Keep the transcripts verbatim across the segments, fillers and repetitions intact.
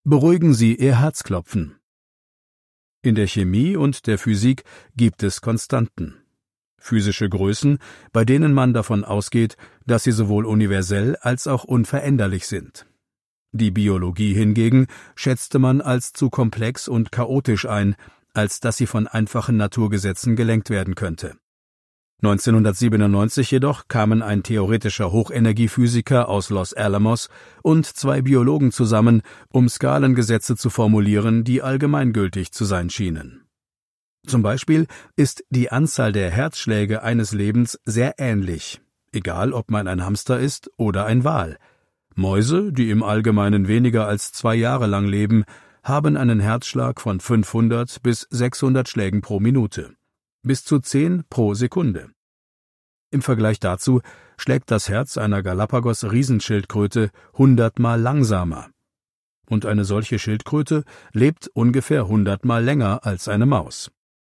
Beruhigen Sie Ihr Herzklopfen. In der Chemie und der Physik gibt es Konstanten. Physische Größen, bei denen man davon ausgeht, dass sie sowohl universell als auch unveränderlich sind. Die Biologie hingegen schätzte man als zu komplex und chaotisch ein, als dass sie von einfachen Naturgesetzen gelenkt werden könnte. neunzehnhundertsiebenundneunzig jedoch kamen ein theoretischer Hochenergiephysiker aus Los Alamos und zwei Biologen zusammen, um Skalengesetze zu formulieren, die allgemeingültig zu sein schienen. Zum Beispiel ist die Anzahl der Herzschläge eines Lebens sehr ähnlich, egal ob man ein Hamster ist oder ein Wal. Mäuse, die im Allgemeinen weniger als zwei Jahre lang leben, haben einen Herzschlag von fünfhundert bis sechshundert Schlägen pro Minute, bis zu zehn pro Sekunde. Im Vergleich dazu schlägt das Herz einer Galapagos-Riesenschildkröte hundertmal langsamer. Und eine solche Schildkröte lebt ungefähr hundertmal länger als eine Maus.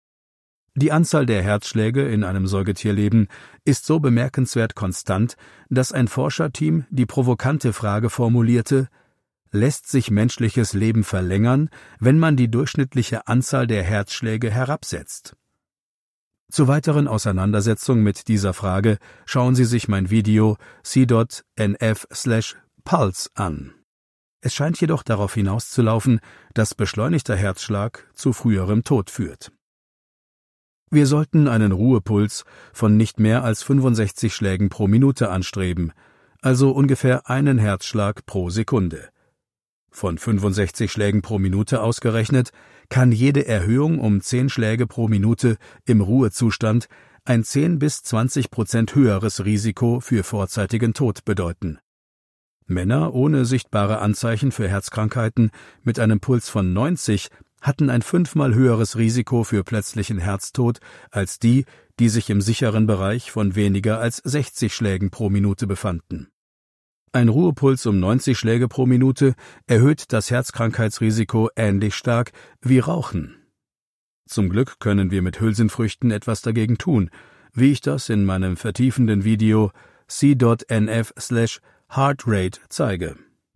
Die Anzahl der Herzschläge in einem Säugetierleben ist so bemerkenswert konstant, dass ein Forscherteam die provokante Frage formulierte: Lässt sich menschliches Leben verlängern, wenn man die durchschnittliche Anzahl der Herzschläge herabsetzt? Zur weiteren Auseinandersetzung mit dieser Frage schauen Sie sich mein Video c N f slash pulse an. Es scheint jedoch darauf hinauszulaufen, dass beschleunigter Herzschlag zu früherem Tod führt. Wir sollten einen Ruhepuls von nicht mehr als fünfundsechzig Schlägen pro Minute anstreben, also ungefähr einen Herzschlag pro Sekunde. Von fünfundsechzig Schlägen pro Minute ausgerechnet kann jede Erhöhung um zehn Schläge pro Minute im Ruhezustand ein zehn bis zwanzig Prozent höheres Risiko für vorzeitigen Tod bedeuten. Männer ohne sichtbare Anzeichen für Herzkrankheiten mit einem Puls von neunzig hatten ein fünfmal höheres Risiko für plötzlichen Herztod als die, die sich im sicheren Bereich von weniger als sechzig Schlägen pro Minute befanden. Ein Ruhepuls um neunzig Schläge pro Minute erhöht das Herzkrankheitsrisiko ähnlich stark wie Rauchen. Zum Glück können wir mit Hülsenfrüchten etwas dagegen tun, wie ich das in meinem vertiefenden Video c N f slash heartrate zeige.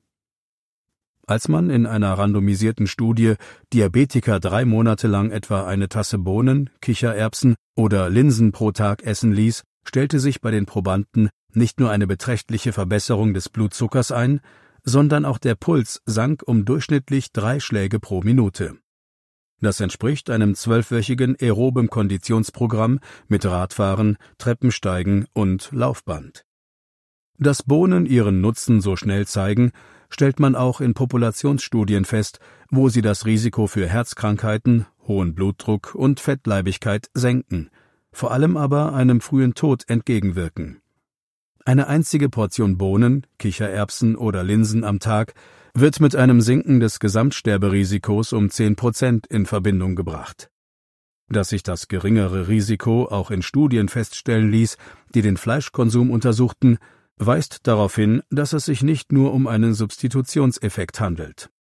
Als man in einer randomisierten Studie Diabetiker drei Monate lang etwa eine Tasse Bohnen, Kichererbsen oder Linsen pro Tag essen ließ, stellte sich bei den Probanden nicht nur eine beträchtliche Verbesserung des Blutzuckers ein, sondern auch der Puls sank um durchschnittlich drei Schläge pro Minute. Das entspricht einem zwölfwöchigen aerobem Konditionsprogramm mit Radfahren, Treppensteigen und Laufband. Dass Bohnen ihren Nutzen so schnell zeigen, stellt man auch in Populationsstudien fest, wo sie das Risiko für Herzkrankheiten, hohen Blutdruck und Fettleibigkeit senken, vor allem aber einem frühen Tod entgegenwirken. Eine einzige Portion Bohnen, Kichererbsen oder Linsen am Tag wird mit einem Sinken des Gesamtsterberisikos um zehn Prozent in Verbindung gebracht. Dass sich das geringere Risiko auch in Studien feststellen ließ, die den Fleischkonsum untersuchten, weist darauf hin, dass es sich nicht nur um einen Substitutionseffekt handelt.